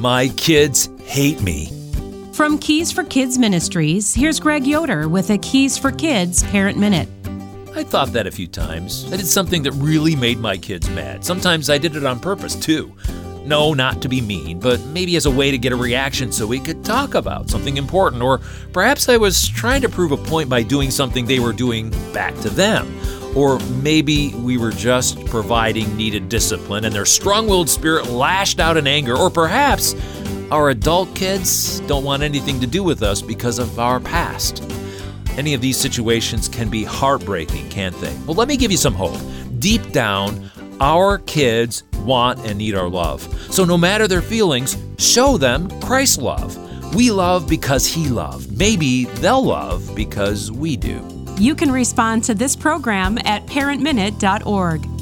My kids hate me. From Keys for Kids Ministries, here's Greg Yoder with a Keys for Kids Parent Minute. I thought that a few times. I did something that really made my kids mad. Sometimes I did it on purpose, too. No, not to be mean, but maybe as a way to get a reaction so we could talk about something important. Or perhaps I was trying to prove a point by doing something they were doing back to them. Or maybe we were just providing needed discipline and their strong-willed spirit lashed out in anger. Or perhaps our adult kids don't want anything to do with us because of our past. Any of these situations can be heartbreaking, can't they? Well, let me give you some hope. Deep down, our kids want and need our love. So no matter their feelings, show them Christ's love. We love because He loved. Maybe they'll love because we do. You can respond to this program at parentminute.org.